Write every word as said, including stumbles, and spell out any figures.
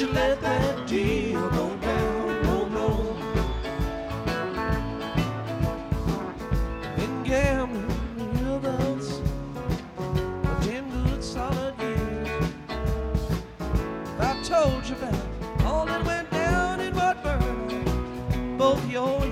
you let that deal go down, no, no. Been gambling riverboats for ten good solid years. If I told you about all that went down in Mudburn, both your